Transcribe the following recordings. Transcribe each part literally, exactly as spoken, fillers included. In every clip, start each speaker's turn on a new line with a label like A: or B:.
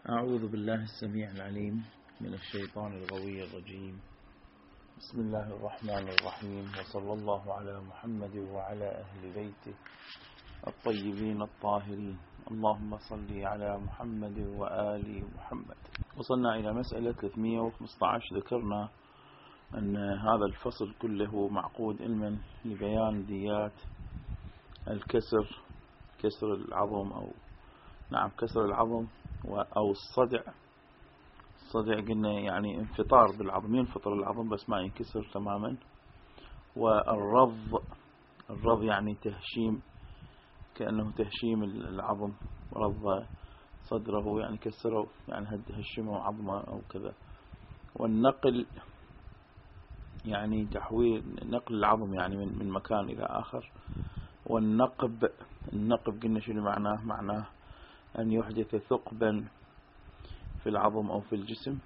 A: أعوذ بالله السميع العليم من الشيطان الغوي الرجيم. بسم الله الرحمن الرحيم، وصلى الله على محمد وعلى أهل بيته الطيبين الطاهرين. اللهم صل على محمد وآل محمد. وصلنا إلى مسألة ثلاثمئة وخمسة عشر. ذكرنا أن هذا الفصل كله معقود علما لبيان ديات الكسر، كسر العظم أو نعم كسر العظم أو الصدع. الصدع قلنا يعني انفطار بالعظم، ينفطر العظم بس ما ينكسر تماما. والرض، الرض يعني تهشيم، كأنه تهشيم العظم، رض صدره يعني كسره، يعني هشمه عظمه أو كذا. والنقل يعني تحويل، نقل العظم يعني من من مكان إلى آخر. والنقب، النقب قلنا شنو معناه؟ معناه أن يحدث ثقبا في العظم أو في الجسم.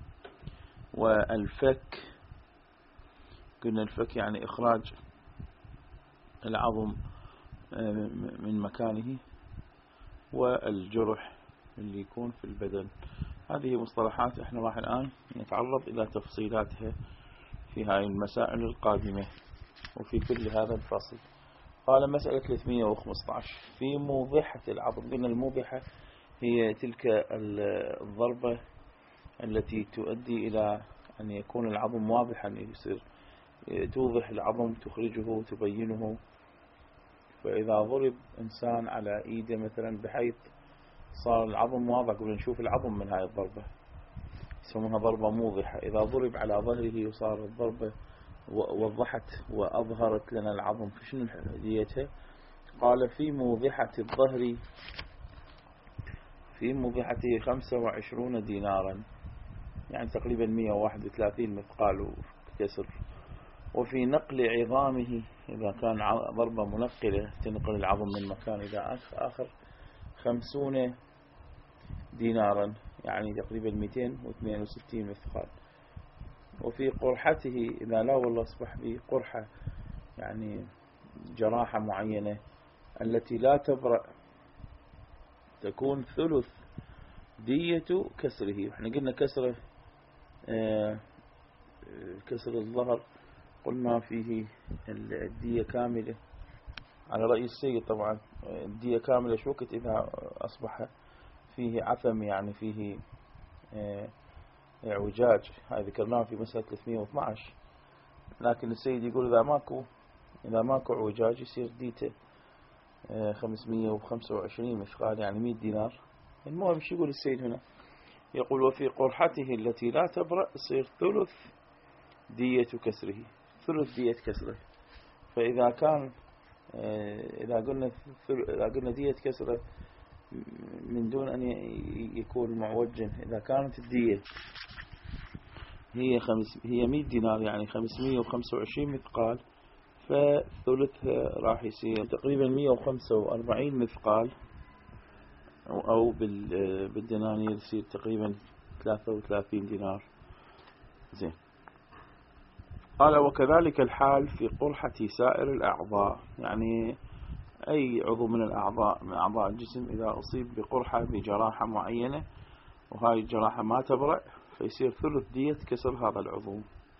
A: والفك، قلنا الفك يعني إخراج العظم من مكانه. والجرح اللي يكون في البدن. هذه مصطلحات احنا راح الآن نتعرض إلى تفصيلاتها في هذه المسائل القادمة وفي كل هذا الفصل. قال مسألة ثلاثمئة وخمسة عشر في موضحة العظم. قلنا الموضحة هي تلك الضربة التي تؤدي إلى أن يكون العظم واضحا، يصير توضح العظم، تخرجه، تبينه. فإذا ضرب إنسان على إيده مثلا بحيث صار العظم واضح، قلنا نشوف العظم من هاي الضربة، يسمونها ضربة موضحة. إذا ضرب على ظهره وصار الضربة وضحت وأظهرت لنا العظم، فشنو ديتها؟ قال في موضحة الظهر، في موضحته خمسة وعشرون دينارا، يعني تقريبا مئة وواحد وثلاثين مثقال كسر. وفي نقل عظامه، إذا كان ضربة منقلة تنقل العظم من مكان إلى آخر، خمسون دينارا، يعني تقريبا مئتين واثنين وستين مثقال. وفي قرحته، إذا لا والله أصبح به قرحة يعني جراحة معينة التي لا تبرأ، تكون ثلث دية كسره. احنا قلنا كسره آه كسر الظهر قلنا فيه الدية كاملة على رأي السيد. طبعا الدية كاملة شو وقت؟ إذا أصبح فيه عثم، يعني فيه آه اعوجاج. هاي ذكرناه في مسألة ثلاثمئة واثني عشر. لكن السيد يقول إذا ماكو إذا ماكو اعوجاج يصير ديته آه خمسمئة وخمسة وعشرين مثقال، يعني مئة دينار. المهم شو يقول السيد هنا؟ يقول وفي قرحته التي لا تبرأ يصير ثلث دية كسره، ثلث دية كسره. فإذا كان إذا قلنا إذا قلنا دية كسره من دون أن يكون معوجا، إذا كانت الدية هي خمس هي مئة دينار، يعني خمسمئة وخمسة وعشرين مثقال، فثلثها راح يصير تقريبا مئة وخمسة وأربعين مثقال، أو بالدنانير يصير تقريبا ثلاثة وثلاثين دينار. زين. قال وكذلك الحال في قرحة سائر الأعضاء، يعني أي عضو من الأعضاء من أعضاء الجسم إذا أصيب بقرحة بجراحة معينة وهاي الجراحة ما تبرأ، فيصير ثلث دية كسر هذا العضو.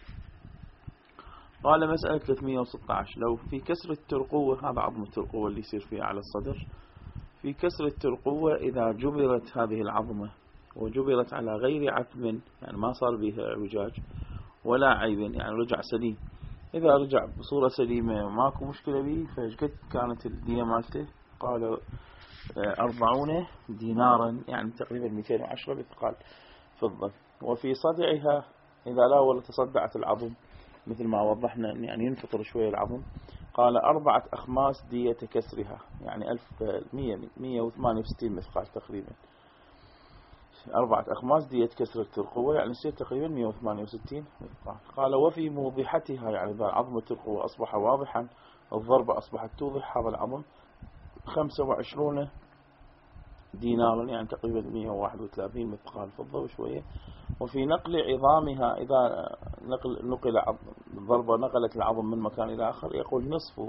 A: قال مسألة ثلاثمئة وستة عشر لو في كسر الترقوة، هذا عظم الترقوة اللي يصير فيه على الصدر. في كسر الترقوة إذا جبرت هذه العظمة وجبرت على غير عثم، يعني ما صار بها اعوجاج ولا عيب، يعني رجع سليم. إذا رجع بصورة سليمة ماكو مشكلة به، فقد كانت الدية مالته؟ قالوا أربعون دينارا، يعني تقريبا مئتين وعشرة مثقال فضة. وفي صدعها إذا لا ولا تصدعت العظم مثل ما وضحنا، يعني ينفطر شوية العظم، قال أربعة أخماس دية كسرها، يعني ألف مئة وثمانية وستين مثقال تقريبا. أربعة أخماس دية كسر الترقوة، يعني يصير تقريبا مئة وثمانية وستين مثقال. قال وفي موضحتها، يعني إذا عظم الترقوة أصبح واضحا، الضربة أصبحت توضح هذا العظم، خمسة وعشرون دينارا، يعني تقريبا مئة وواحد وثلاثين مثقال فضة وشوية. وفي نقل عظامها، إذا نقل نقل الضربة نقلت العظم من مكان إلى آخر، يقول نصف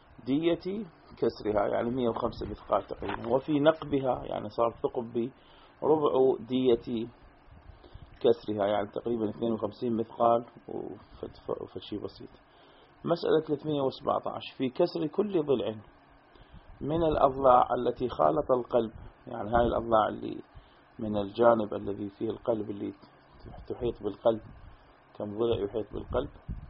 A: دية كسرها، يعني مئة وخمسة مثقال تقريبا. وفي نقبها، يعني صار ثقب ربع دية كسرها، يعني تقريبا اثنين وخمسين مثقال وفشي بسيط. مسألة ثلاثمئة وسبعة عشر في كسر كل ضلع من الأضلاع التي خالط القلب، يعني هاي الأضلاع اللي من الجانب الذي فيه القلب اللي تحيط بالقلب، كم ضلع يحيط بالقلب،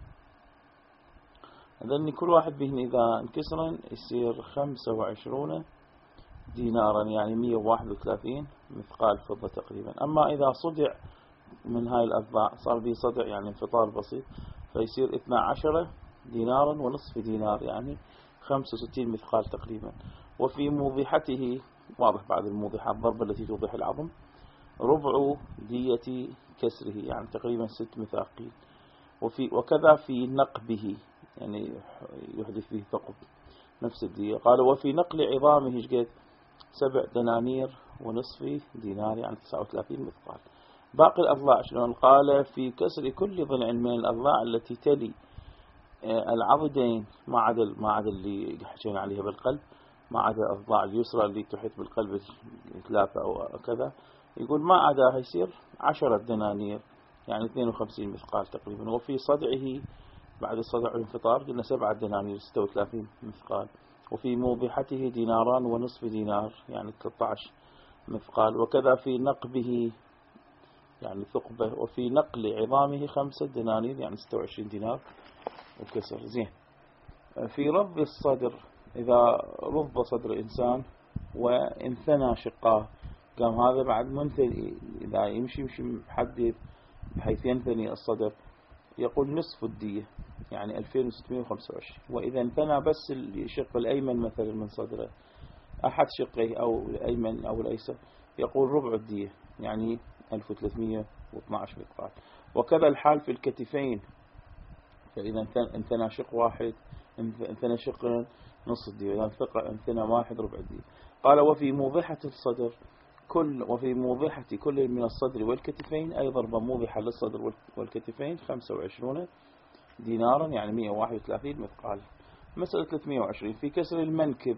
A: لأن كل واحد بهن إذا انكسرن يصير خمسة وعشرون دينارا، يعني مئة وواحد وثلاثين مثقال فضة تقريبا. أما إذا صدع من هاي الأضلاع صار به صدع، يعني انفطار بسيط، فيصير اثنا عشر دينارا ونصف دينار، يعني خمسة وستين مثقال تقريبا. وفي موضحته، واضح بعد الموضحة الضربة التي توضح العظم، ربع دية كسره، يعني تقريبا ست مثاقيل. وفي وكذا في نقبه، يعني يحدث به ثقب نفس الدية. قال وفي نقل عظامه شقد سبع دنانير ونصف دينار، يعني تسعة وثلاثين مثقال. باقي الأضلاع شلون؟ قال في كسر كل ضلع من الأضلاع التي تلي العضدين، ما عدا ما عدا اللي حكينا عليها بالقلب، ما عدا الأضلاع اليسرى اللي تحيط بالقلب ثلاثة أو كذا، يقول ما عداها يصير عشرة دنانير، يعني اثنين وخمسين مثقال تقريبا. وفي صدعه بعد الصدع والانفطار قلنا سبعة دنانير ستة وثلاثين مثقال. وفي موضحته ديناران ونصف دينار، يعني ثلاثة عشر مثقال. وكذا في نقبه، يعني ثقبه. وفي نقل عظامه خمسة دنانير، يعني ستة وعشرين دينار وكسر. زين. في رض الصدر، إذا رض صدر الإنسان وانثنى شقاه، قام هذا بعد منثني، إذا يمشي يمشي محدد بحيث ينثني الصدر، يقول نصف الدية، يعني ألفين وستمئة وخمسة وعشرين. وإذا انثنى بس الشق الأيمن مثلا من صدره، أحد شقيه أو الأيمن أو الأيسر، يقول ربع الدية، يعني ألف وثلاثمئة واثني عشر مثقال. وكذا الحال في الكتفين، فإذا انثنى شق واحد، انثنى شق نص الدية، إذا انثنى واحد ربع الدية. قال وفي موضحة الصدر كل وفي موضحة كل من الصدر والكتفين، أي ضربة موضحة للصدر والكتفين خمسة وعشرون دينارا، يعني مئة وواحد وثلاثين مثقال. مسألة ثلاثمئة وعشرين في كسر المنكب،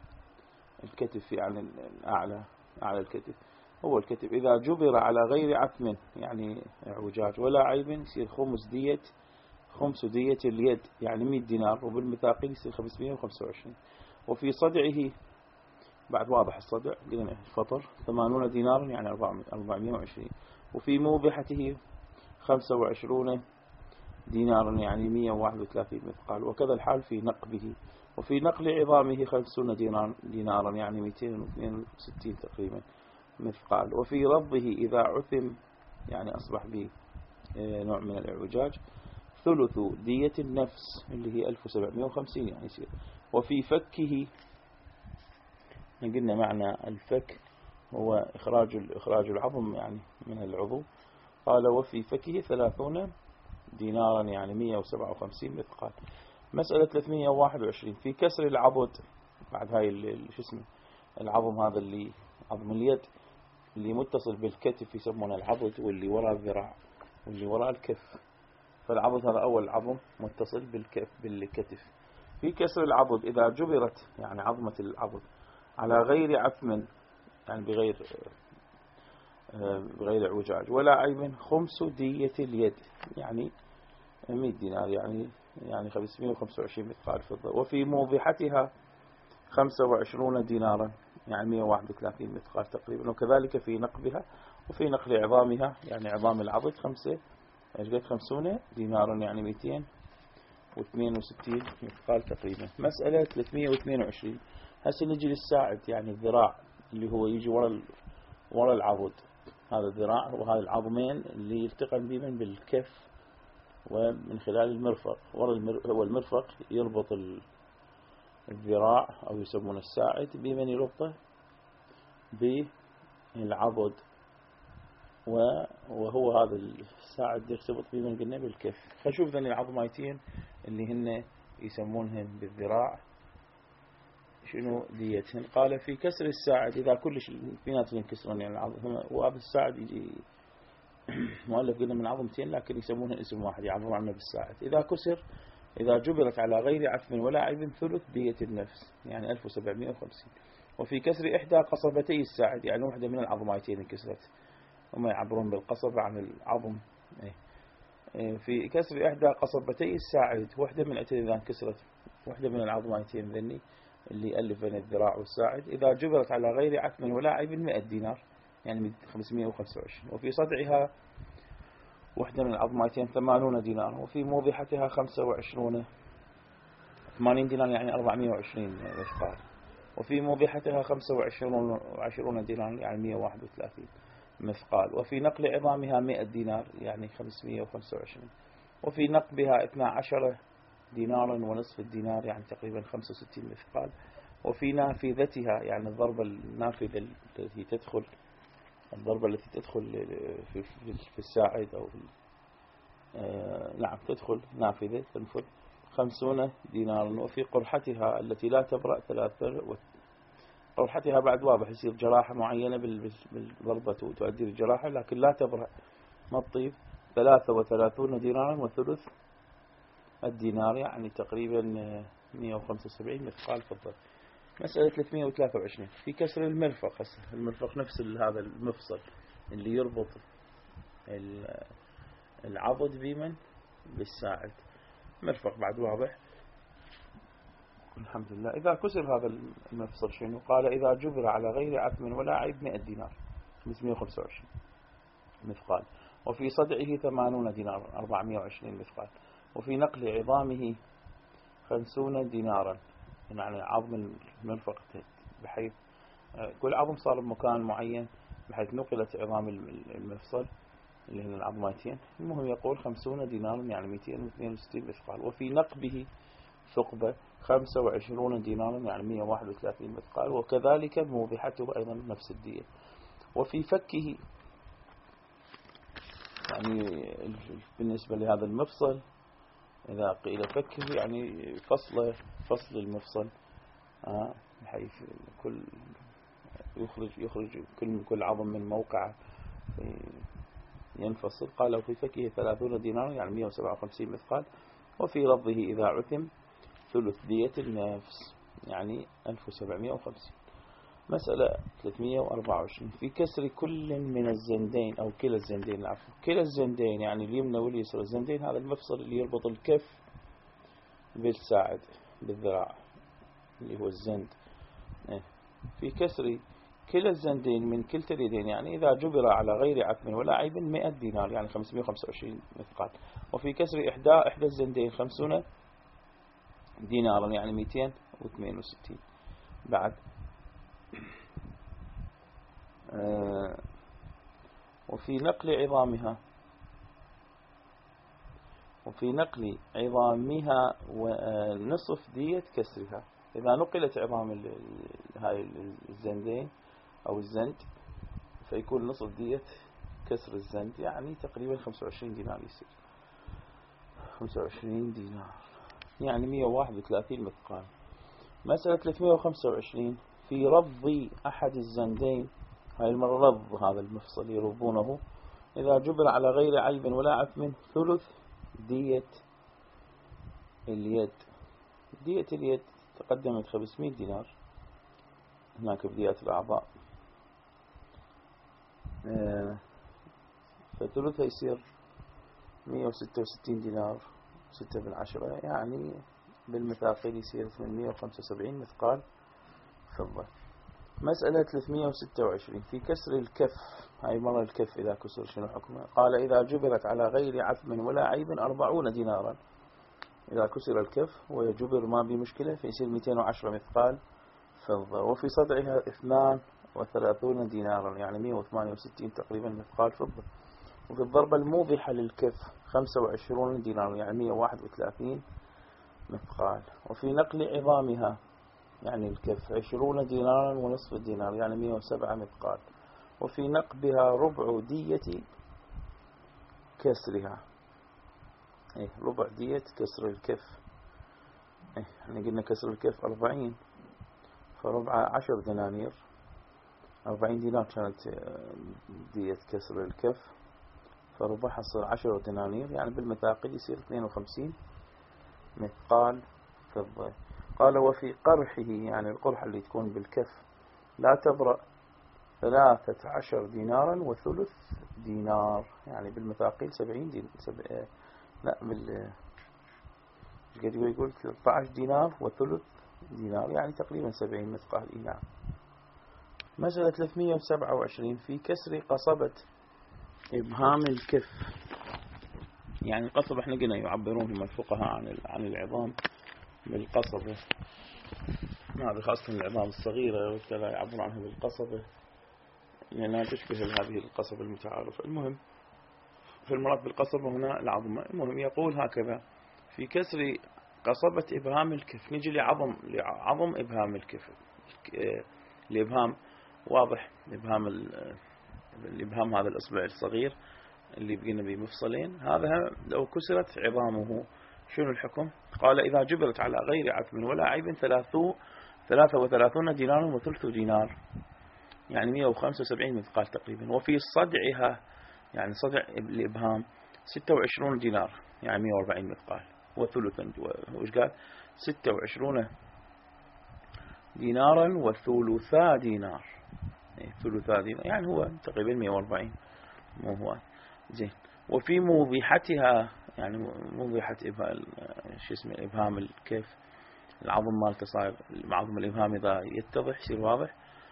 A: الكتف يعني الأعلى، أعلى الكتف هو الكتف، إذا جبر على غير عثم، يعني اعوجاج ولا عيب، يصير خمس دية خمس دية اليد، يعني مئة دينار، وبالمثاقيل يصير خمسمئة وخمسة وعشرين. وفي صدعه بعد واضح الصدع قلنا فطر ثمانون دينارا، يعني أربعمئة وعشرين. وفي موضحته خمسة وعشرون دينارا، يعني مئة وواحد وثلاثين مثقال. وكذا الحال في نقبه. وفي نقل عظامه خمسون دينارا، يعني مئتين واثنين وستين تقريبا مثقال. وفي رضه إذا عثم، يعني أصبح به نوع من الإعوجاج، ثلث دية النفس اللي هي ألف وسبعمئة وخمسين، يعني يصير. وفي فكه، قلنا معنى الفك هو إخراج إخراج العظم يعني من العضو. قال وفي فكه ثلاثون دينارا، يعني مئة وسبعة وخمسين مثقال. مسألة ثلاثمئة وواحد وعشرين في كسر العضد، بعد هاي شو اسمه العظم هذا اللي عظم اليد اللي متصل بالكتف يسمونه العضد، واللي وراء الذراع واللي وراء الكف. فالعضد هذا أول عظم متصل بالكف بالكتف. في كسر العضد إذا جبرت، يعني عظمة العضد، على غير عثم، يعني بغير بغير اعوجاج ولا عيب، خمس دية اليد، يعني مئة دينار، يعني يعني خمسمئة وخمسة وعشرين مثقال فضة. وفي موضحتها خمسة وعشرون دينارا، يعني مئة وواحد وثلاثين مثقال تقريبا. وكذلك في نقبها. وفي نقل عظامها، يعني عظام العضد خمسة ايش قد خمسون دينارا، يعني مئتين واثنين وستين مثقال تقريبا. مسألة ثلاثمئة واثنين وعشرين. هسه نجي للساعد، يعني الذراع اللي هو يجي ورا ورا العضد، هذا الذراع وهذا العظمين اللي يلتقن بمن بالكف ومن خلال المرفق. ورا هو المرفق يربط الذراع أو يسمونه الساعد بمن يربطه بالعضد، وهو هذا الساعد يرتبط بمن قلنا بالكف. خشوف ذني العظميتين اللي هن يسمونهم بالذراع شنو ديتهن. قال في كسر الساعد إذا كلش اثنينات ينكسرون، يعني العظم وهذا الساعد يجي مؤلف قلنا من عظمتين لكن يسمونها اسم واحد، يعبر عنه بالساعد. إذا كسر إذا جبرت على غير عثم ولا عيب ثلث دية النفس، يعني ألف وسبعمئة وخمسين. وفي كسر إحدى قصبتي الساعد، يعني واحدة من العظميتين انكسرت، وما يعبرون بالقصبة عن العظم. في كسر إحدى قصبتي الساعد، واحدة من إذا انكسرت واحدة من العظميتين ذني اللي ألف بين الذراع والساعد، إذا جبرت على غير عتم ولا عيب مئة دينار، يعني خمسمئة وخمسة وعشرين. وفي صدعها واحدة من العظميتين ثمانون دينار، وفي موضحتها خمسة وعشرون، ثمانين دينار يعني أربعمئة وعشرين مثقال. وفي موضحتها خمسة وعشرون دينار يعني مئة وواحد وثلاثين مثقال. وفي نقل عظامها مئة دينار يعني خمسمئة وخمسة وعشرين. وفي نقبها اثنا عشر دينارا ونصف الدينار يعني تقريبا خمسة وستين مثقال. وفي نافذتها يعني الضربة النافذة التي تدخل الضربة التي تدخل في, في الساعد أو في آه نعم تدخل نافذة تنفذ خمسون دينارا. وفي قرحتها التي لا تبرأ ثلاثة، قرحتها بعد واضح يصير جراحة معينة بالضربة تؤدي للجراحة لكن لا تبرأ ما تطيب، ثلاثة وثلاثون دينارا وثلث الدينار يعني تقريبا مئة وخمسة وسبعين مثقال فضة. مسألة ثلاثمئة وثلاثة وعشرين في كسر المرفق. المرفق نفس هذا المفصل اللي يربط العضد بمن بالساعد، مرفق بعد واضح الحمد لله. إذا كسر هذا المفصل شنو؟ قال إذا جبر على غير عتم ولا عيب مئة دينار خمسمئة وخمسة وعشرين مثقال. وفي صدعه ثمانون دينار أربعمئة وعشرين مثقال. وفي نقل عظامه خمسون دينارا، يعني عظم المرفق بحيث كل عظم صار بمكان معين بحيث نقلت عظام المفصل اللي هن العظمتين. المهم يقول خمسون دينارا يعني مئتين واثنين وستين مثقال. وفي نقبه ثقبة خمسة وعشرون دينارا يعني مئة وواحد وثلاثين مثقال. وكذلك موضحته أيضا نفس الدية. وفي فكه يعني بالنسبة لهذا المفصل إذا قيل فكه يعني فصل فصل المفصل آه بحيث كل يخرج يخرج كل كل عظم من موقعه ينفصل. قال في فكه ثلاثون دينار يعني مئة وسبعة وخمسين مثقال. وفي رضه إذا عثم ثلث دية النفس يعني ألف وسبعمئة وخمسين. مسألة ثلاثمئة وأربعة وعشرين في كسر كل من الزندين أو كلا الزندين العفو كلا الزندين يعني اليمنى واليسرى. الزندين هذا المفصل اللي يربط الكف بالساعد بالذراع اللي هو الزند. في كسر كلا الزندين من كلتا اليدين يعني إذا جبر على غير عتم ولا عيب مئة دينار يعني خمسمئة وخمسة وعشرين مثقال. وفي كسر إحدى إحدى الزندين خمسون دينارا يعني مئتين واثنين وستين. بعد آه وفي نقل عظامها وفي نقل عظامها ونصف دية كسرها. إذا نقلت عظام هاي الزندين أو الزند فيكون نصف دية كسر الزند يعني تقريبا خمسة وعشرين دينار يصير خمسة وعشرين دينار يعني مئة وواحد وثلاثين مثقال. مسألة ثلاثمئة وخمسة وعشرين في رض أحد الزندين. هاي المرة رض هذا المفصل يربونه. إذا جبر على غير عيب ولا عثم ثلث دية اليد. دية اليد تقدمت خمسمئة دينار هناك بدية الأعضاء فثلثها يصير مئة وستة وستين دينار ستة من عشرة يعني بالمثاقيل يصير ثمانمئة وخمسة وسبعين مثقال فضة. مسألة ثلاثمئة وستة وعشرين في كسر الكف. هاي مرة الكف إذا كسر شنو حكمه؟ قال إذا جبرت على غير عثم ولا عيب أربعون دينارا. إذا كسر الكف ويجبر ما بمشكلة فيصير مئتين وعشرة مثقال فضة. وفي صدعها اثنان وثلاثون دينارا يعني مئة وثمانية وستين تقريبا مثقال فضة. وفي الضربة الموضحة للكف خمسة وعشرون دينار يعني مئة وواحد وثلاثين مثقال. وفي نقل عظامها يعني الكف عشرون دينارا ونصف الدينار يعني مئة وسبعة مثقال. وفي نقبها ربع دية كسرها. إيه ربع دية كسر الكف. إيه احنا قلنا كسر الكف أربعين فربع عشر دنانير أربعين دينار كانت دية كسر الكف فربعها صار عشر دنانير يعني بالمثاقل يصير اثنين وخمسين مثقال فضة. قال وفي قرحه يعني القرحة اللي تكون بالكف لا تبرأ ثلاثة عشر دينارا وثلث دينار، يعني بالمثاقيل سبعين دين سب... لا بال قد يقول ثلاثة عشر دينار وثلث دينار، يعني تقريبا سبعين مثقال. إيه نعم. مسألة ثلاثمئة وسبعة وعشرين في كسر قصبة إبهام الكف. يعني القصبة احنا قلنا يعبرون الفقهاء عن عن العظام بالقصبة، هذا خاصة العظام الصغيرة وكذا يعبرون عنها بالقصبة لأنها تشبه هذه القصبة المتعارفة. المهم في المراد بالقصبة هنا العظمة. المهم يقول هكذا في كسر قصبة إبهام الكف. نجي لعظم لعظم إبهام الكف. الإبهام واضح، الإبهام الإبهام هذا الإصبع الصغير اللي بقينا بمفصلين، هذا لو كسرت عظامه شنو الحكم؟ قال إذا جبرت على غير عتم ولا عيب ثلاثة وثلاثون دينار وثلث دينار، يعني مئة وخمسة وسبعين مثقال تقريبا. وفي صدعها، يعني صدع الإبهام ستة وعشرون دينار، يعني مئة وأربعين مثقال وثلثا. وش قال؟ ستة وعشرون دينارا وثلثا دينار، ثلثا دينار يعني هو تقريبا مئة وأربعين. مو هو زين. وفي موضحتها، يعني موضحة إبهام شو اسمه إبهام الكيف، العظم مالته صاير عظم الإبهام إذا يتضح يصير واضح،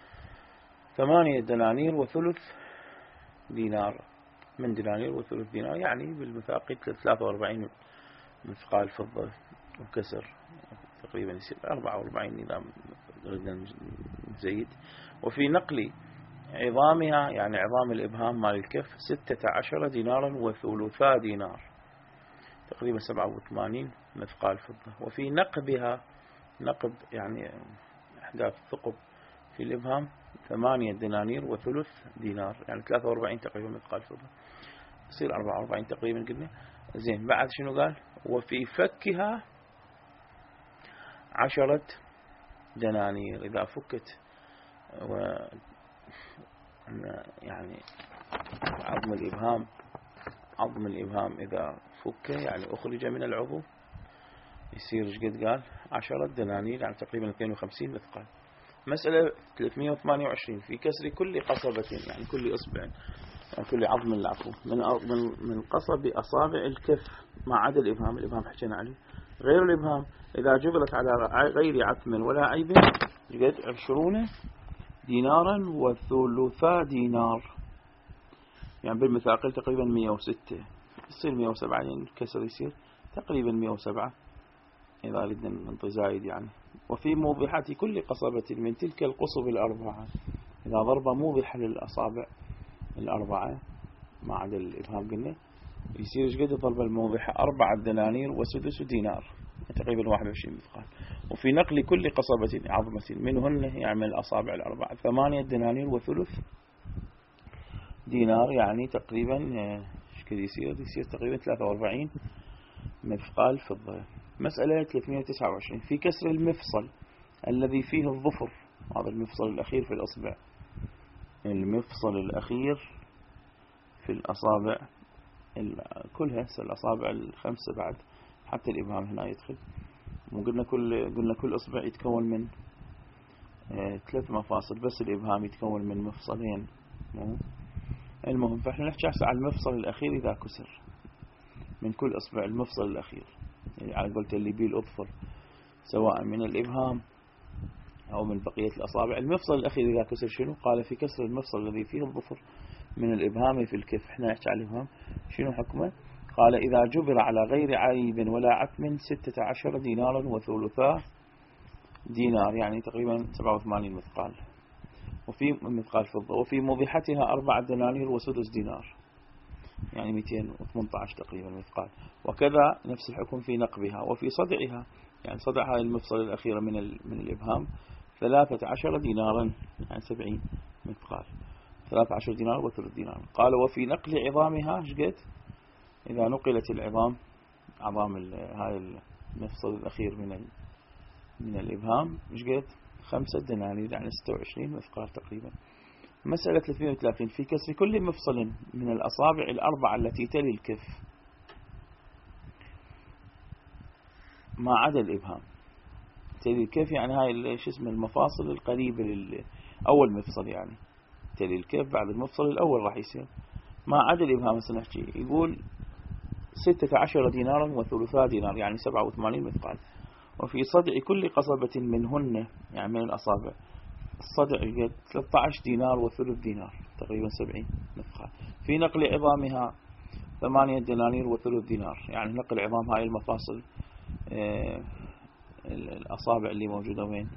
A: ثمانية دنانير وثلث دينار، من دنانير وثلث دينار، يعني بالمثاقيل ثلاثة وأربعين مثقال فضة وكسر، تقريبا يصير أربعة وأربعين إذا ردنا نزيد. وفي نقل عظامها، يعني عظام الإبهام مال الكف، ستة عشر دينارا وثلثا دينار، تقريبا سبعة وثمانين مثقال فضة. وفي نقبها، نقب يعني إحداث ثقب في الإبهام، ثمانية دنانير وثلث دينار، يعني ثلاثة وأربعين تقريبا مثقال فضة، يصير أربعة وأربعين تقريبا قلنا. زين. بعد شنو قال؟ وفي فكها عشرة دنانير، إذا فكت و يعني عظم الإبهام، عظم الإبهام إذا فك يعني أخرج من العضو يصير ايش قد قال؟ عشرة دنانير، يعني تقريبا اثنين وخمسين مثقال. مسألة ثلاثمئة وثمانية وعشرين في كسر كل قصبة، يعني كل إصبع، يعني كل عظم العفو من من من قصب أصابع الكف ما عدا الإبهام. الإبهام حكينا عليه. غير الإبهام إذا جبلت على غير عتم ولا عيب قد عشرون دينارا وثلثا دينار، يعني بالمثاقل تقريبا مئة وستة، يصير مئة وسبعة، يعني الكسر يصير تقريبا مئة وسبعة إذا ردنا ننطي زايد يعني. وفي موضحة كل قصبة من تلك القصب الأربعة، إذا ضربة موضحة للأصابع الأربعة ما عدا الإبهام قلنا، يصير ايش قد الضربة الموضحة؟ أربعة دنانير وسدس دينار، تقريبا واحد وعشرين مثقال. وفي نقل كل قصبة عظمة منهن، يعني من الأصابع الأربعة، ثمانية دنانير وثلث دينار، يعني تقريبا ايش كذا يصير؟ يصير تقريبا ثلاثة وأربعين مثقال فضة. مسألة ثلاثمئة وتسعة وعشرين في كسر المفصل الذي فيه الظفر، هذا المفصل الأخير في الأصبع، المفصل الأخير في الأصابع كلها، الأصابع الخمسة بعد حتى الإبهام هنا يدخل. وقلنا كل قلنا كل إصبع يتكون من اه ثلاث مفاصل، بس الإبهام يتكون من مفصلين. المهم فإحنا نحكي على المفصل الأخير إذا كسر من كل إصبع، المفصل الأخير يعني على قلت اللي بيه الأظفر سواء من الإبهام أو من بقية الأصابع. المفصل الأخير إذا كسر شنو؟ قال في كسر المفصل الذي فيه الظفر من الإبهام في الكف. احنا نحكي على الإبهام شنو حكمه؟ قال إذا جبر على غير عيب ولا عتم ستة عشر دينارا وثلثا دينار، يعني تقريبا سبعة وثمانين مثقال، وفي مثقال فضة. وفي موضحتها أربعة دنانير وسدس دينار، يعني مئتين وثمانية عشر تقريبا مثقال. وكذا نفس الحكم في نقبها. وفي صدعها، يعني صدعها المفصل الأخير من من الإبهام، ثلاثة عشر دينارا، يعني سبعين مثقال، ثلاثة عشر دينار وثلث دينار. قال وفي نقل عظامها شقد؟ إذا نقلت العظام، عظام هاي المفصل الأخير من من الإبهام شقد؟ خمسة دنانير، يعني ستة وعشرين مثقال تقريبا. مسألة ثلاثمئة وثلاثين في كسر كل مفصل من الأصابع الأربعة التي تلي الكف ما عدا الإبهام. تلي الكف يعني هاي شو اسمه المفاصل القريبة أول مفصل يعني تلي الكف بعد المفصل الأول راح يصير ما عدا الإبهام. هسه نحكي يقول ستة عشر دينارا وثلثا دينار يعني سبعة وثمانين مثقال. وفي صدع كل قصبة منهن يعني من الأصابع الصدع ثلاثة عشر دينار وثلث دينار تقريبا سبعين مثقال. في نقل عظامها ثمانية دنانير وثلث دينار يعني نقل عظام هاي المفاصل آه الأصابع اللي موجودة وين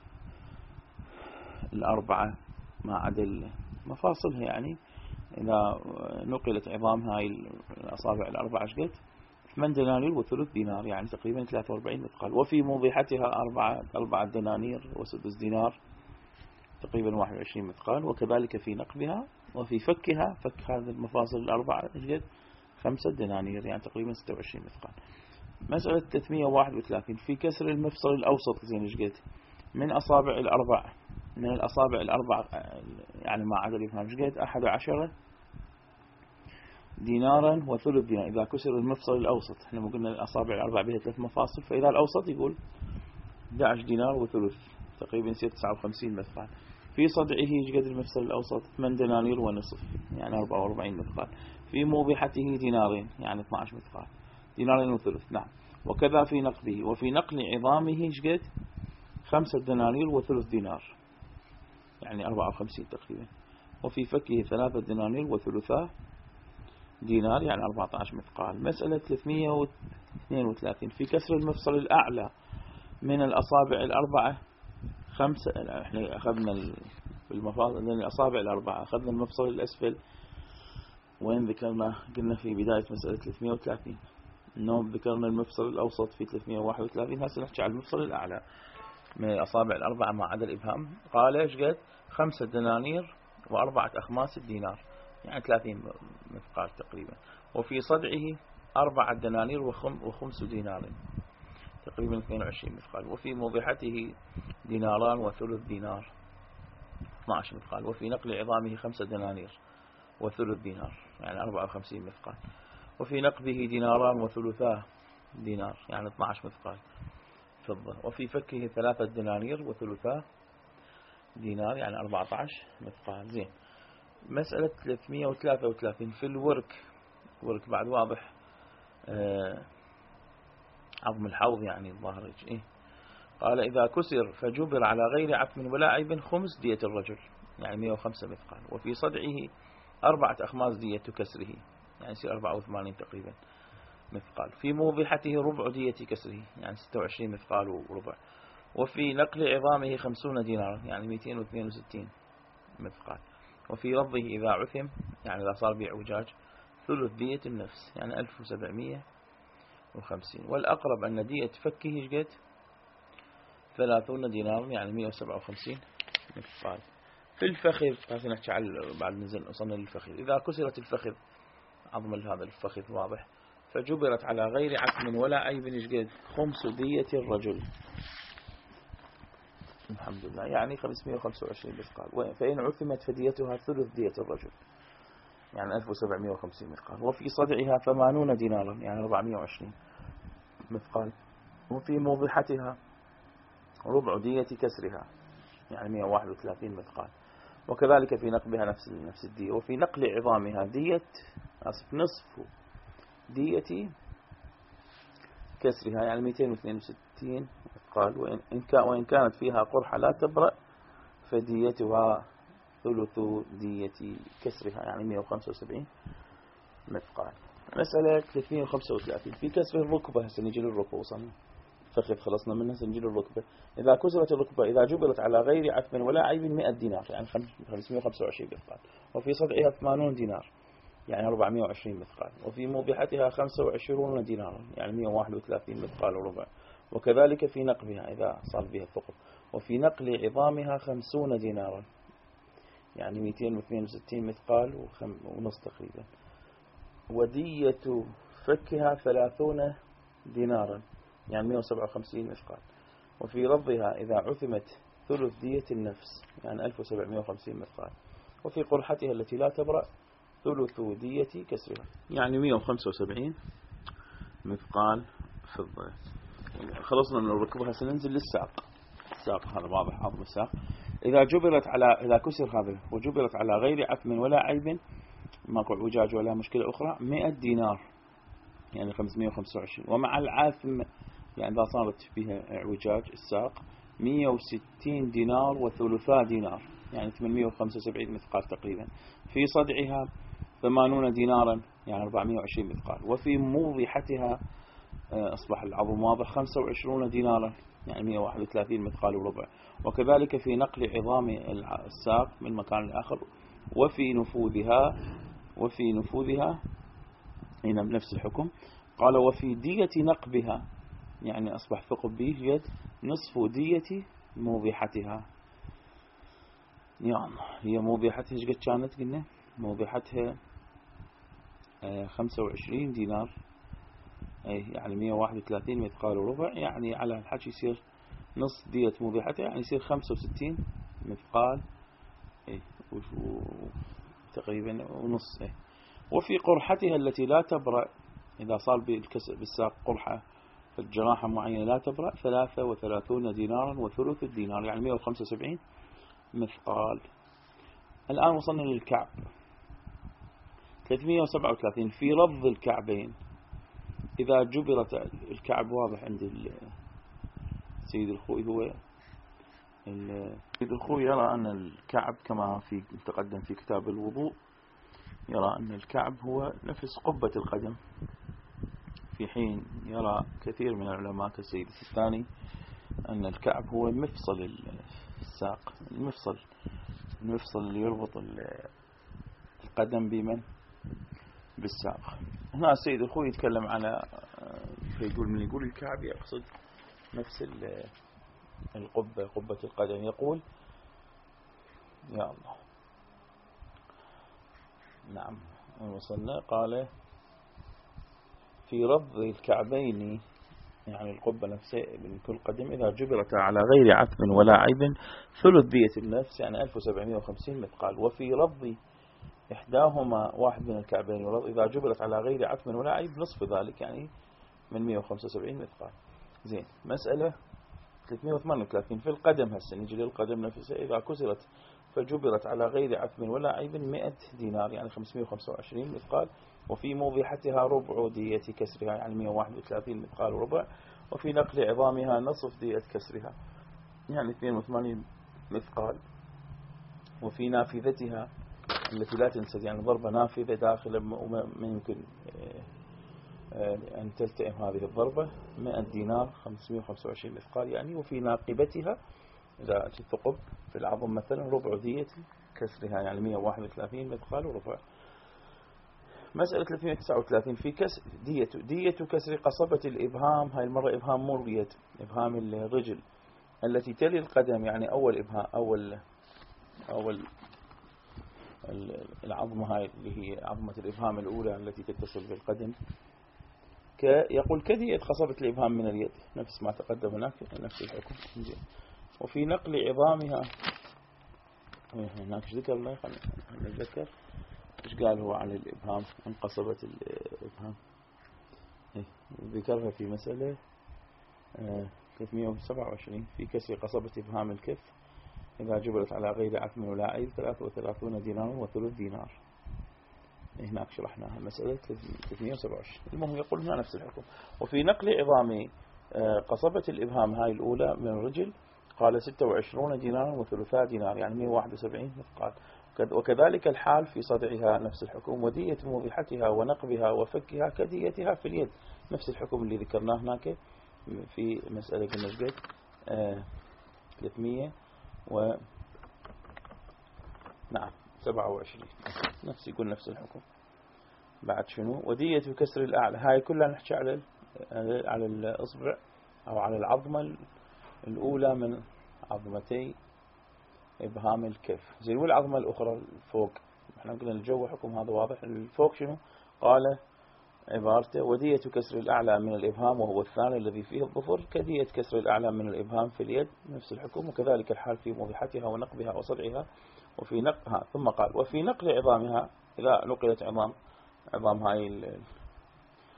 A: الأربعة ما عدا مفاصلها يعني إذا نقلت عظام هاي الأصابع الأربعة شقد ثمان دنانير وثلث دينار يعني تقريبا ثلاثة وأربعين مثقال. وفي موضحتها أربعة أربعة دنانير وسدس دينار تقريبا واحد وعشرين مثقال. وكذلك في نقبها وفي فكها فك هذه المفاصل الأربعة شقد خمسة دنانير يعني تقريبا ستة وعشرين مثقال. مسألة ثلاثمئة وواحد وثلاثين في كسر المفصل الأوسط زين شقد من أصابع الأربع من الأصابع الأربع يعني ما عدا الإبهام شقد أحد عشر دينارا وثلث دينار إذا كسر المفصل الأوسط. احنا ما قلنا الأصابع الأربع بها ثلاث مفاصل فإذا الأوسط يقول أحد عشر دينار وثلث تقريبا يصير تسعة وخمسين مثقال. في صدعه شقد المفصل الأوسط ثمان دنانير ونصف يعني أربعة وأربعين مثقال. في موضحته دينارين يعني اثني عشر مثقال دينارين وثلث نعم. وكذا في نقبه. وفي نقل عظامه شقد خمسة دنانير وثلث دينار يعني أربعة وخمسين تقريبا. وفي فكه ثلاثة دنانير وثلثا دينار يعني أربعة عشر مثقال. مسألة ثلاثمئة واثنين وثلاثين في كسر المفصل الأعلى من الأصابع الأربعة خمسة. احنا أخذنا بالمفاصل من الأصابع الأربعة أخذنا المفصل الأسفل وين ذكرنا قلنا في بداية مسألة ثلاثمئة وثلاثين إنه ذكرنا المفصل الأوسط في ثلاثمئة وواحد وثلاثين. هسه نحكي على المفصل الأعلى من الأصابع الأربعة ما عدا الإبهام. قال إيش قد خمسة دنانير وأربعة أخماس الدينار يعني ثلاثين مثقال تقريبا. وفي صدعه أربعة دنانير وخم وخمس دينار تقريبا اثنين وعشرين مثقال. وفي موضحته ديناران وثلث دينار اثني عشر مثقال. وفي نقل عظامه خمسة دنانير وثلث دينار يعني أربعة وخمسين مثقال. وفي نقبه ديناران وثلثاه دينار يعني اثني عشر مثقال فضة. وفي فكه ثلاثة دنانير وثلثاه دينار يعني أربعة عشر مثقال. زين. مسألة ثلاثمئة وثلاثة وثلاثين في الورك. ورك بعد واضح آه عظم الحوض يعني الظاهر إيه. قال إذا كسر فجبر على غير عتم ولا عيب خمس دية الرجل يعني مئة وخمسة مثقال. وفي صدعه أربعة أخماس دية كسره يعني يصير أربعة وثمانين تقريبا مثقال. في موضحته ربع دية كسره يعني ستة وعشرين مثقال وربع. وفي نقل عظامه خمسون دينار يعني مئتين واثنين وستين مثقال. وفي رضه إذا عثم يعني إذا صار بإعوجاج ثلث دية النفس يعني ألف وسبعمئة وخمسين. والأقرب أن دية فكه قد ثلاثون دينار يعني مئة وسبعة وخمسين مثقال. في الفخذ هذا نحكي على بعد نزل وصلنا للفخذ. إذا كسرت الفخذ عظم هذا الفخذ واضح فجبرت على غير عتم ولا عيب قد خمس دية الرجل الحمد لله يعني خمسمئة وخمسة وعشرين مثقال. فإن عثمت فديتها ثلث دية الرجل يعني ألف وسبعمئة وخمسين مثقال. وفي صدعها ثمانون دينارا يعني أربعمئة وعشرين مثقال. وفي موضحتها ربع دية كسرها يعني مئة وواحد وثلاثين مثقال. وكذلك في نقبها نفس نفس الدية. وفي نقل عظامها دية أصف نصف دية كسرها يعني مئتين واثنين وستين مثقال. وإن وإن كانت فيها قرحة لا تبرأ فديتها ثلث دية كسرها يعني مئة وخمسة وسبعين مثقال. مسألة ثلاثمئة وخمسة وثلاثين في كسر الركبة. سنجي للركبة وصلنا فخذ خلصنا منها سنجي للركبة. إذا كسرت الركبة إذا جبرت على غير عتم ولا عيب مئة دينار يعني خمسمئة وخمسة وعشرين مثقال. وفي صدعها ثمانون دينار يعني أربعمئة وعشرين مثقال. وفي موضحتها خمسة وعشرين دينارا يعني مئة وواحد وثلاثين مثقال وربع. وكذلك في نقبها إذا صار بها الثقب. وفي نقل عظامها خمسون دينارا يعني مئتين واثنين وستين مثقال ونص تقريبا. ودية فكها ثلاثون دينارا يعني مئة وسبعة وخمسين مثقال. وفي رضها إذا عثمت ثلث دية النفس يعني ألف وسبعمئة وخمسين مثقال. وفي قرحتها التي لا تبرأ ثلث دية كسرها يعني مئة وخمسة وسبعين مثقال فضة. خلصنا من الركبة. سننزل للساق. الساق هذا واضح عظم الساق. إذا جبرت على إذا كسر هذا وجبرت على غير عثم ولا عيب، ماكو اعوجاج ولا مشكلة أخرى، مئة دينار يعني خمسمئة وخمسة وعشرين. ومع العاثم يعني إذا صارت فيها اعوجاج الساق مئة وستين دينار وثلثا دينار يعني ثمانمئة وخمسة وسبعين مثقال تقريبا. في صدعها ثمانون دينارا يعني أربعمئة وعشرين مثقال. وفي موضحتها أصبح العظم واضح خمسة وعشرين دينارا يعني مئة وواحد وثلاثين مثقال وربع. وكذلك في نقل عظام الساق من مكان لآخر. وفي نفوذها وفي نفوذها هنا بنفس الحكم. قال وفي دية نقبها يعني أصبح ثقب به يد نصف دية موضحتها. يعني هي موضحتها ايش قد كانت؟ قلنا موضحتها خمسة وعشرين دينار أي يعني مئة وواحد وثلاثين مثقال وربع. يعني على الحكي يصير نص دية موضحتها يعني يصير خمسة وستين مثقال أي تقريبا ونص. أي وفي قرحتها التي لا تبرأ إذا صار بالساق قرحة في الجراحة معينة لا تبرأ ثلاثة وثلاثون دينارا وثلث الدينار يعني مئة وخمسة وسبعين مثقال. الآن وصلنا للكعب ثلاثمئة وسبعة وثلاثين. في رض الكعبين إذا جبرت الكعب واضح عند السيد الخوي هو السيد الخوي يرى أن الكعب كما في تقدم في كتاب الوضوء يرى أن الكعب هو نفس قبة القدم، في حين يرى كثير من العلماء كالسيد السيستاني أن الكعب هو مفصل الساق، المفصل المفصل اللي يربط القدم بمن بالساق. هنا السيد الخوي يتكلم على يقول من يقول الكعب يقصد نفس القبة قبة القدم. يقول يا الله نعم وصلنا. قال في رض الكعبين يعني القبة نفسها من كل قدم إذا جبرت على غير عثم ولا عيب ثلث دية النفس يعني ألف وسبعمئة وخمسين مثقال. وفي رض إحداهما واحد من الكعبين ورض إذا جبرت على غير عثم ولا عيب نصف ذلك يعني من مئة وخمسة وسبعين مثقال. زين مسألة ثلاثمئة وثمانية وثلاثين في القدم. هسه نجي للقدم نفسها إذا كسرت فجبرت على غير عثم ولا عيب مئة دينار يعني خمسمئة وخمسة وعشرين مثقال. وفي موضحتها ربع دية كسرها يعني مئة وواحد وثلاثين مثقال وربع. وفي نقل عظامها نصف دية كسرها يعني اثنين وثمانين مثقال. وفي نافذتها التي لا تنسد يعني ضربة نافذة داخل ما يمكن أن تلتئم هذه الضربة مئة دينار خمسمئة وخمسة وعشرين مثقال يعني. وفي ناقبتها إذا الثقب في العظم مثلا ربع دية كسرها يعني مئة وواحد وثلاثين مثقال وربع. مسألة ثلاثمئة وتسعة وثلاثين في كسر دية دية كسر قصبة الإبهام. هاي المرة إبهام مو اليد، إبهام الرجل التي تلي القدم يعني أول إبهام أول أول العظمة هاي اللي هي عظمة الإبهام الأولى التي تتصل بالقدم. يقول كدية قصبة الإبهام من اليد نفس ما تقدم هناك نفس الحكم. وفي نقل عظامها هناك ايش ذكر الله خلينا نتذكر ايش قال هو عن الإبهام عن قصبة الإبهام. ذكرها في مسألة ثلاثمئة وسبعة وعشرين في كسر قصبة إبهام الكف إذا جبرت على غير عثم ولا عيب ثلاثة وثلاثون دينار وثلث دينار. هناك شرحناها مسألة ثلاثمئة وسبعة وعشرين. المهم يقول هنا نفس الحكم. وفي نقل عظام قصبة الإبهام هاي الأولى من الرجل قال ستة وعشرين دينار وثلثا دينار يعني مئة وواحد وسبعين مثقال. وكذلك الحال في صدعها نفس الحكم. ودية موضحتها ونقبها وفكها كديتها في اليد نفس الحكم اللي ذكرناه هناك في مسألة النجد ثلاثمئة و نعم سبعة وعشرين نفس يقول نفس الحكم. بعد شنو ودية كسر الأعلى هاي كلها نحكي على على الإصبع أو على العظمة الأولى من عظمتي إبهام الكف. زي والعظمة الأخرى فوق احنا قلنا الجو حكم هذا واضح. الفوق شنو قال عبارته ودية كسر الأعلى من الإبهام وهو الثاني الذي فيه الظفر كدية كسر الأعلى من الإبهام في اليد نفس الحكم. وكذلك الحال في موضحتها ونقبها وصدعها. وفي نقها ثم قال وفي نقل عظامها إذا نقلت عظام عظام هاي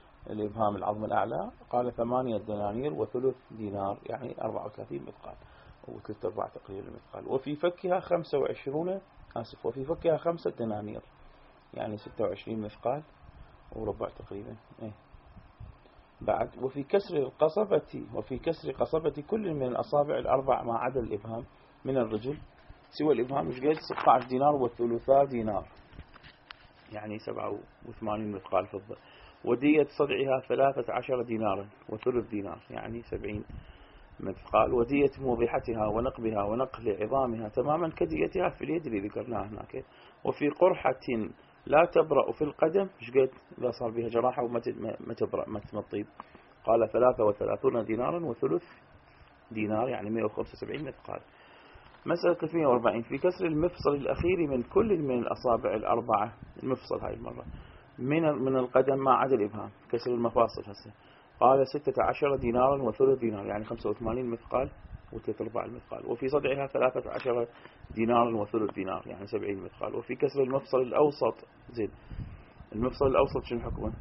A: الإبهام العظم الأعلى قال ثمانية دنانير وثلث دينار يعني أربعة وثلاثين مثقال. وثلاثة أرباع تقريبا المثقال. وفي فكها خمسة وعشرون آسف وفي فكها خمسة دنانير يعني ستة وعشرين مثقال وربع تقريبا. إيه. بعد وفي كسر القصبة وفي كسر قصبة كل من الأصابع الأربع ما عدا الإبهام من الرجل سوى الإبهام مش قد ستة عشر دينار وثلثا دينار يعني سبعة وثمانين مثقال فضة. ودية صدعها ثلاثة عشر دينارا وثلث دينار يعني سبعين مثقال. ودية موضحتها ونقبها ونقل عظامها تماما كديتها في اليد اللي ذكرناها هناك. وفي قرحة لا تبرأ في القدم مش قد إذا صار بها جراحة وما تبرأ ما تطيب قال ثلاثة وثلاثون دينارا وثلث دينار يعني مئة وخمسة وسبعين مثقال. مسألة ثلاثمئة وأربعين في كسر المفصل الأخير من كل من الأصابع الأربعة المفصل هاي المرة من من القدم ما عدا الإبهام كسر المفاصل هسه قال ستة عشر دينارا وثلث دينار يعني خمسة وثمانين مثقال وثلاثة أرباع المثقال. وفي صدعها ثلاثة عشر دينارا وثلث دينار يعني سبعين مثقال. وفي كسر المفصل الأوسط زين المفصل الأوسط شنو حكمه؟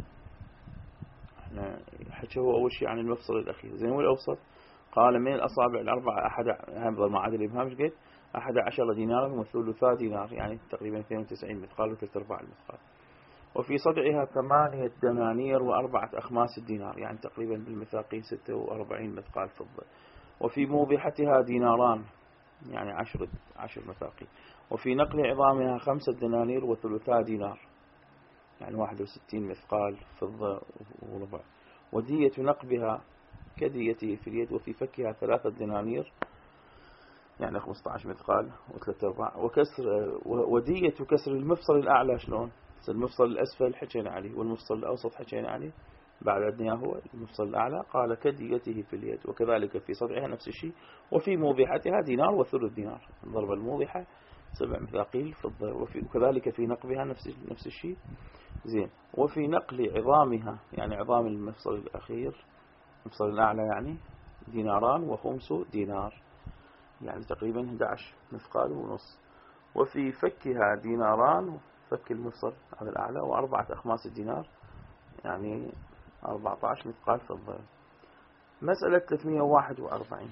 A: احنا حكى هو أول شيء عن المفصل الأخير زين والأوسط قال من الأصابع الأربعة أحد هم ما عدا الإبهام مش قد أحد عشر دينارا وثلثا دينار يعني تقريبا اثنين وتسعين مثقال وثلاثة أرباع المثقال. وفي صدعها ثمانية دنانير وأربعة أخماس الدينار يعني تقريبا بالمثاقين ستة وأربعين مثقال فضة. وفي موضحتها ديناران يعني عشر عشر مثاقي. وفي نقل عظامها خمسة دنانير وثلثا دينار يعني واحد وستين مثقال فضة وربع. ودية نقبها كديته في اليد. وفي فكها ثلاثة دنانير يعني خمسة عشر مثقال وثلاثة أرباع. وكسر ودية كسر المفصل الأعلى شلون؟ المفصل الأسفل حكينا عليه والمفصل الأوسط حكينا عليه بعد عندنا هو المفصل الأعلى قال كديته في اليد. وكذلك في صدعها نفس الشيء. وفي موضحتها دينار وثلث دينار الضربة الموضحة سبع مثاقيل فضة. وفي وكذلك في نقبها نفس نفس الشيء زين. وفي نقل عظامها يعني عظام المفصل الأخير المفصل الأعلى يعني ديناران وخمس دينار يعني تقريبا أحد عشر مثقال ونص. وفي فكها ديناران فك المفصل هذا الأعلى وأربعة أخماس الدينار يعني أربعة عشر مثقال فضة. مسألة ثلاثمئة وواحد وأربعين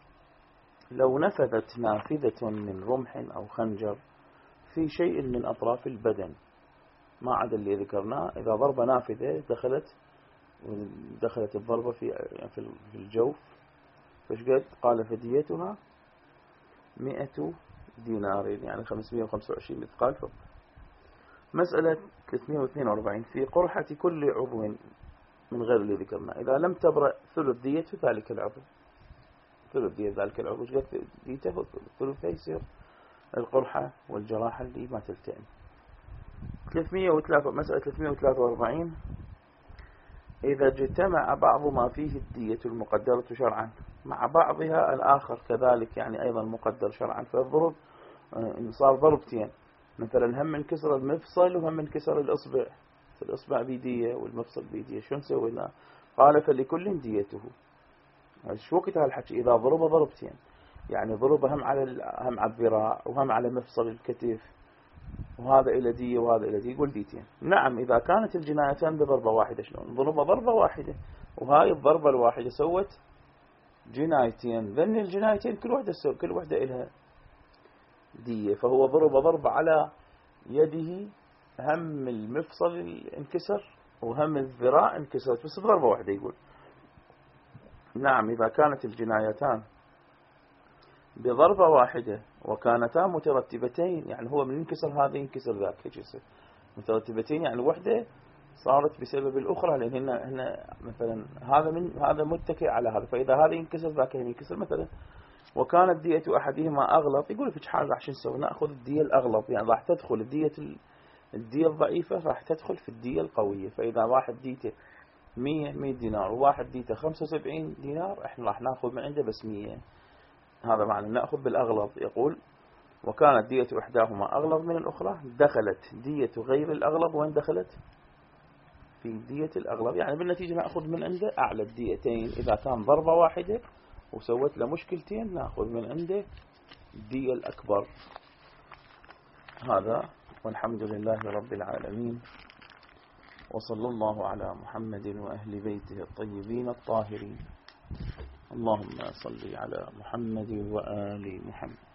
A: لو نفذت نافذة من رمح أو خنجر في شيء من أطراف البدن ما عدا اللي ذكرناه إذا ضرب نافذة دخلت دخلت الضربة في في الجوف فش قد قال فديتها مئة دينار يعني خمسمئة وخمسة وعشرين مثقال فضة. مسألة ثلاثمئة واثنين وأربعين في قرحة كل عضو من غير اللي ذكرنا إذا لم تبرأ ثلث دية ذلك العضو ثلث دية ذلك العضو قد ديته ثلث يصير القرحة والجراحة اللي ما تلتئم. ثلاثمئة وثلاثة مسألة ثلاثمئة وثلاثة وأربعين إذا اجتمع بعض ما فيه الدية المقدرة شرعا مع بعضها الآخر كذلك يعني أيضا مقدر شرعا فالضرب صار ضربتين مثلا هم من كسر المفصل وهم من كسر الإصبع الإصبع بيدية والمفصل بيدية شو نسوي لنا؟ قال فلكل ديته. شو وقت هالحكي إذا ضرب ضربتين يعني ضرب هم على هم على الذراع وهم على مفصل الكتف وهذا إلى دية وهذا إلى دية يقول ديتين. نعم إذا كانت الجنايتان بضربة واحدة شلون؟ ضرب ضربة واحدة وهاي الضربة الواحدة سوت جنايتين ذن الجنايتين كل واحدة سو كل واحدة إلها دية فهو ضرب ضرب على يده هم المفصل انكسر وهم الذراع انكسرت بس بضربة واحدة يقول. نعم إذا كانت الجنايتان بضربة واحدة وكانتا مترتبتين يعني هو من ينكسر هذا ينكسر ذاك يجسر مترتبتين يعني وحدة صارت بسبب الأخرى لأن هنا هنا مثلا هذا من هذا متكئ على هذا فإذا هذا ينكسر ذاك ينكسر مثلا. وكانت دية أحدهما أغلط يقول في حال راح شو نسوي نأخذ الدية الأغلط يعني راح تدخل الدية الدية الضعيفة راح تدخل في الدية القوية. فإذا واحد ديته مية مية دينار وواحد ديته خمسة وسبعين دينار احنا راح ناخذ من عنده بس مية هذا معنى نأخذ بالأغلط. يقول وكانت دية إحداهما أغلب من الأخرى دخلت دية غير الأغلب وين دخلت في دية الأغلب يعني بالنتيجة نأخذ من عنده أعلى الديتين. إذا كان ضربة واحدة وسوت له مشكلتين نأخذ من عنده الدية الأكبر. هذا والحمد لله رب العالمين وصلى الله على محمد وأهل بيته الطيبين الطاهرين. اللهم صل على محمد وآل محمد.